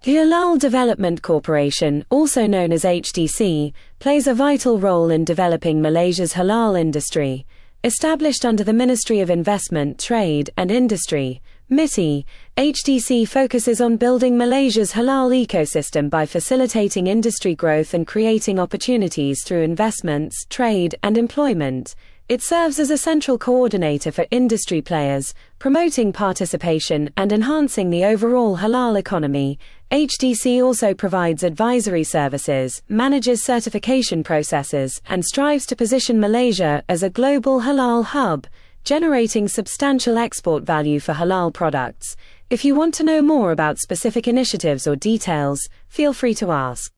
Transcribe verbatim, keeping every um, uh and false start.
The Halal Development Corporation, also known as H D C, plays a vital role in developing Malaysia's halal industry. Established under the Ministry of Investment, Trade and Industry, MITI, H D C focuses on building Malaysia's halal ecosystem by facilitating industry growth and creating opportunities through investments, trade, and employment. It serves as a central coordinator for industry players, promoting participation and enhancing the overall halal economy. H D C also provides advisory services, manages certification processes, and strives to position Malaysia as a global halal hub, generating substantial export value for halal products. If you want to know more about specific initiatives or details, feel free to ask.